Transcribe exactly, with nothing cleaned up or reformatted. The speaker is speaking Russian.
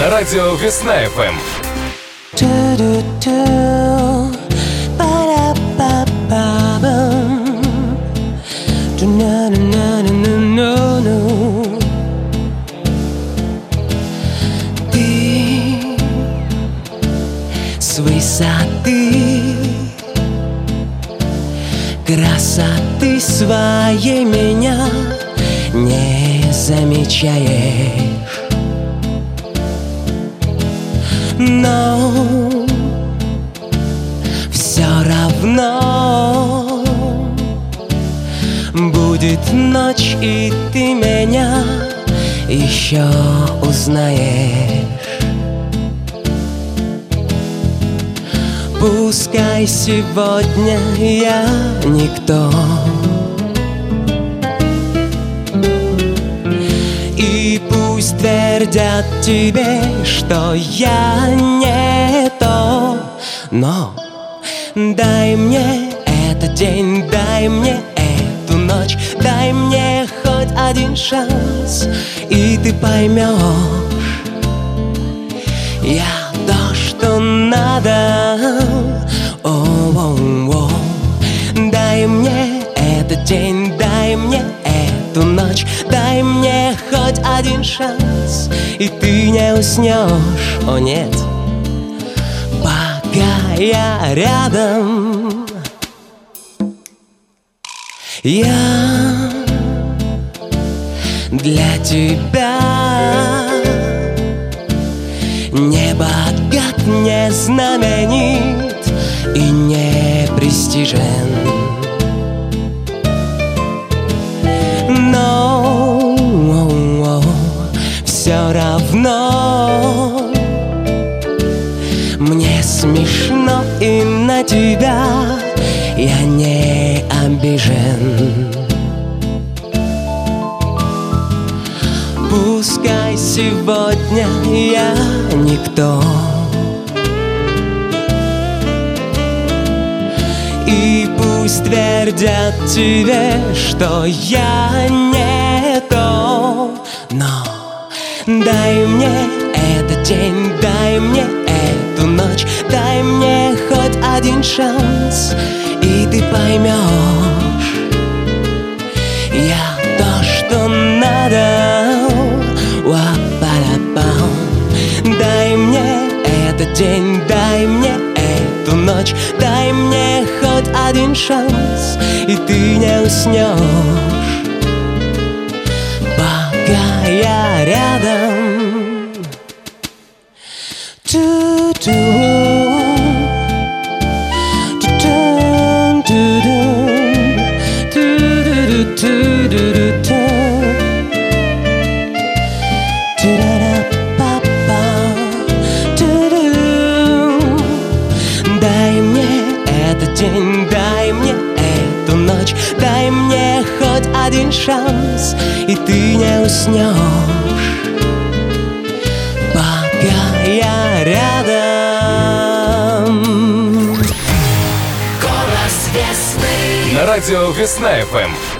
На радио Весна-ФМ. Ты с высоты красоты своей меня не замечаешь, но все равно будет ночь, и ты меня еще узнаешь. Пускай сегодня я никто, и пусть твердят тебе, что я не то, но дай мне этот день, дай мне эту ночь, дай мне хоть один шанс, и ты поймешь, я то, что надо. О-о-о. Дай мне этот день, дай мне эту ночь, дай мне хоть один шанс, и ты не уснешь, о нет, пока я рядом. Я для тебя не богат, не знаменит и не престижен, но все равно мне смешно, и на тебя я не обижен. Пускай сегодня я никто, и пусть твердят тебе, что я не то, но дай мне этот день, дай мне эту ночь, дай мне хоть один шанс, и ты поймешь, я то, что надо. Дай мне этот день, дай мне эту ночь, дай мне хоть один шанс, и ты не уснешь, пока я рядом. Ту-ту. Дай мне этот день, дай мне эту ночь, дай мне хоть один шанс, и ты не уснешь, пока я рядом. На радио Весна-ФМ.